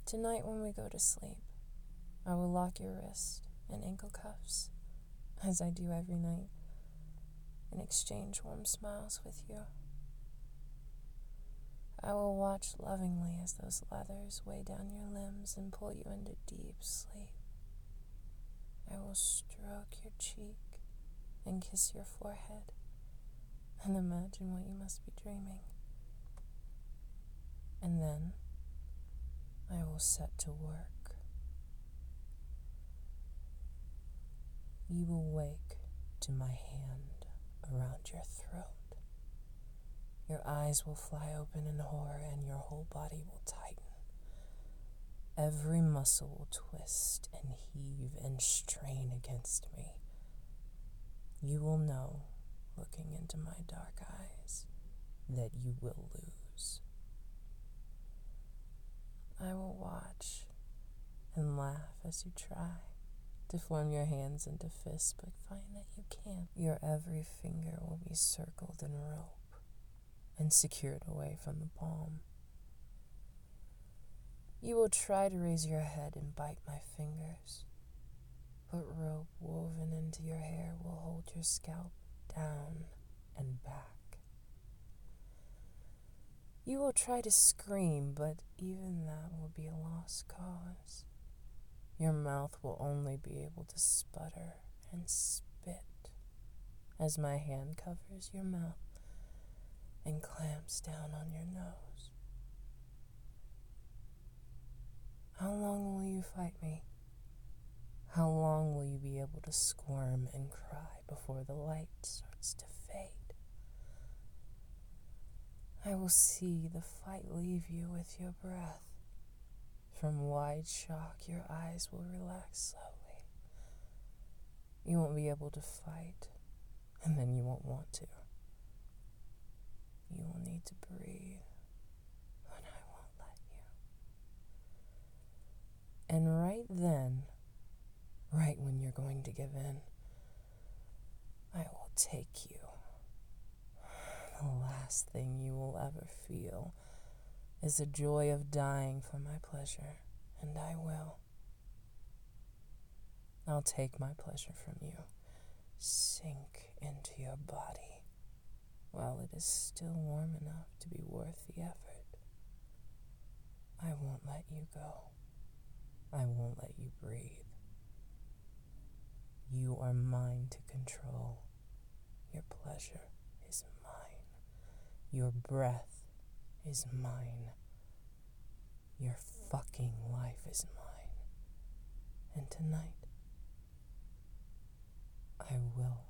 Tonight when we go to sleep, I will lock your wrist in ankle cuffs, as I do every night, and exchange warm smiles with you. I will watch lovingly as those leathers weigh down your limbs and pull you into deep sleep. I will stroke your cheek and kiss your forehead and imagine what you must be dreaming. And then I will set to work. You will wake to my hand around your throat. Your eyes will fly open in horror and your whole body will tighten. Every muscle will twist and heave and strain against me. You will know, looking into my dark eyes, that you will lose. I will watch and laugh as you try to form your hands into fists, but find that you can't. Your every finger will be circled in rope and secured away from the palm. You will try to raise your head and bite my fingers, but rope woven into your hair will hold your scalp down and back. You will try to scream, but even that will be a lost cause. Your mouth will only be able to sputter and spit as my hand covers your mouth and clamps down on your nose. How long will you fight me? How long will you be able to squirm and cry before the light starts to fade? I will see the fight leave you with your breath. From wide shock, your eyes will relax slowly. You won't be able to fight, and then you won't want to. You will need to breathe, but I won't let you. And right then, right when you're going to give in, I will take you. The last thing you will ever feel is the joy of dying for my pleasure, and I will. I'll take my pleasure from you, sink into your body while it is still warm enough to be worth the effort. I won't let you go. I won't let you breathe. You are mine to control. Your pleasure is mine. Your breath is mine. Your fucking life is mine. And tonight, I will